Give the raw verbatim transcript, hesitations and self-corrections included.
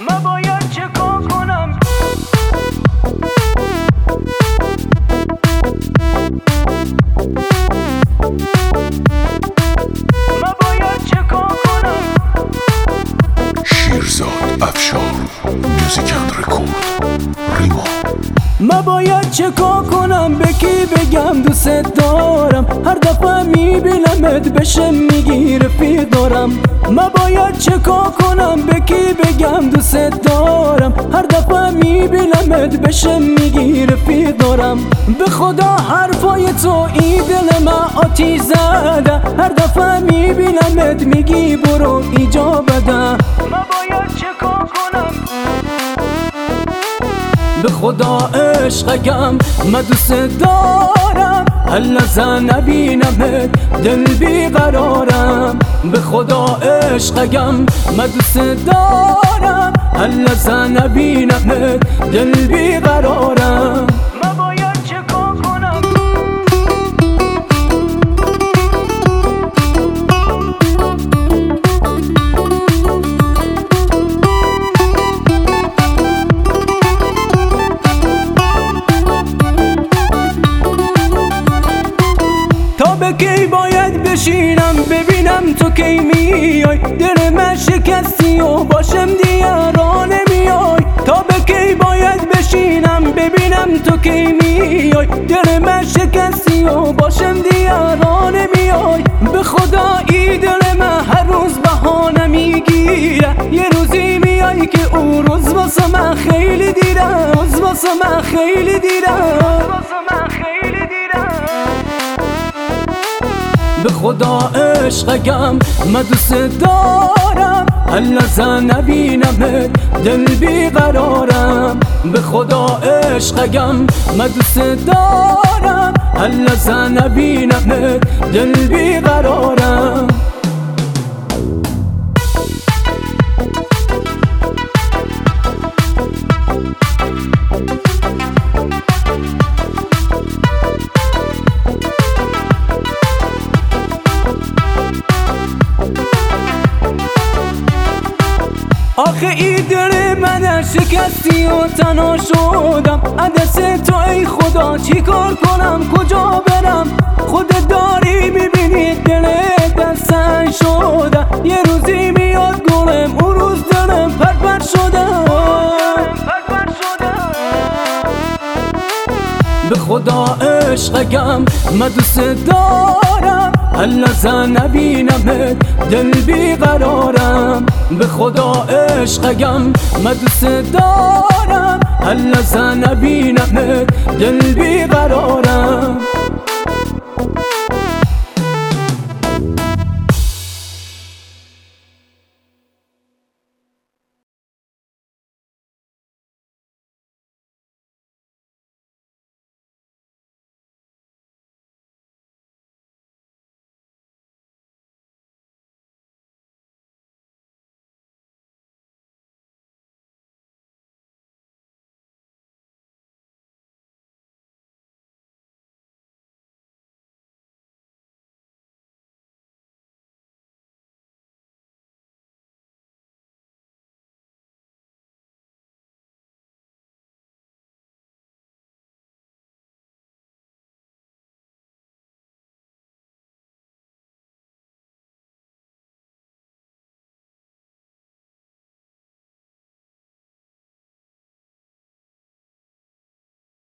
من باید چه کار کنم؟ من باید چه کار کنم؟ شیرزاد افشار موزیک اند رکورد ریما. من باید چه کار کنم؟ به کی بگم دوست دارم؟ هر دفعه میبینمت بشه میگی رفیق دارم. من باید چه کار کنم؟ به کی بگم دوست دارم؟ هر دفعه میبینمت بشه میگی رفیق دارم. به خدا حرفای تو این دل من آتیش زده، هر دفعه میبینمت میگی برو اینجا بده. من باید چه کار کنم؟ به خدا عشقم من دوست دارم، هر لحظه نبینمت دل بیقرارم. به خدا عشقم من دوست دارم، هر لحظه نبینمت دل بیقرارم. من باید چه کار کنم؟ تا به کی باید بشینم ببینم تو کی میای؟ دل من شکستی و باشم دیگران نمیای. تا به کی باید بشینم ببینم تو کی میای؟ دل من شکستی و باشم دیگران نمیای. به خدا ای دل من هر روز بهانه میگیره، یه روزی میای که اون روز واسه من خیلی دیره، روز واسه من خیلی دیره، واسه من خیلی دیره. به خدا عشقم من دوست دارم، هر لحظه نبینمت دل بیقرارم. به خدا عشقم من دوست دارم، هر لحظه نبینمت دل بیقرارم. آخه ای دل من شکستی و تنها شدم، عدس تو ای خدا چی کار کنم؟ کجا برم؟ خودت داری میبینی دلت دستن شده، یه روزی میاد گلم اون روز دلم پرپر شده. به خدا عشقم من دوست دارم، هر لحظه نبینمت دل بیقرارم. به خدا عشقم من دوست دارم، هر لحظه نبینمت دل بیقرارم.